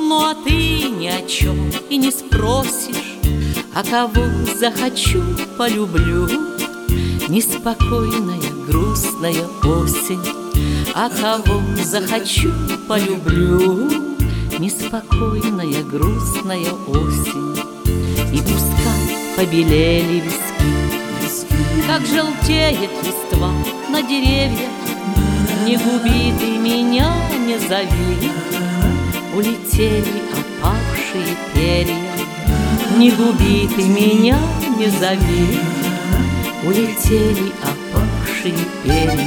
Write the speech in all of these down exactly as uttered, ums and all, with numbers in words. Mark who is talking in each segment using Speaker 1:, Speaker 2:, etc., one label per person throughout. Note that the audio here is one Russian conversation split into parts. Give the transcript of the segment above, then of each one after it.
Speaker 1: Ну а ты ни о чем и не спросишь, а кого захочу, полюблю. Неспокойная, грустная осень, а кого захочу, полюблю. Неспокойная, грустная осень, и пускай побелели виски, как желтеет листва на деревьях. Не губи ты меня, не зови, улетели опавшие перья. Не губи ты меня, не зови, улетели опавшие перья.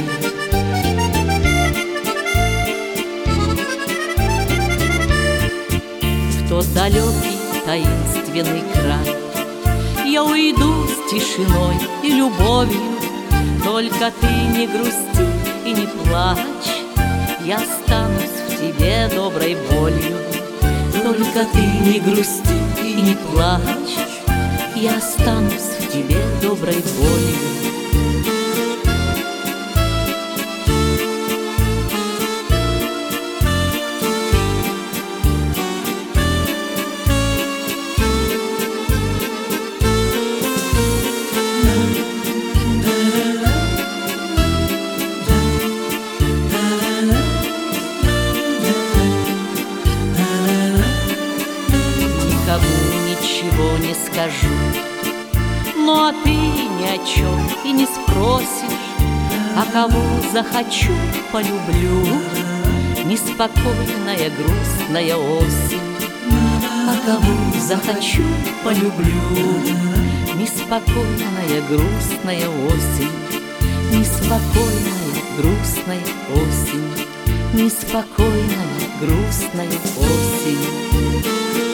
Speaker 1: В тот далекий таинственный край я уйду с тишиной и любовью. Только ты не грусти и не плачь, я останусь в тебе доброй болью. Только ты не грусти и не плачь, я останусь в тебе доброй болью. Ничего не скажу, ну а ты ни о чем и не спросишь, а кого захочу, полюблю. Неспокойная, грустная осень, а кого захочу, полюблю. Неспокойная, грустная осень, неспокойная, грустная осень, неспокойная, грустная осень.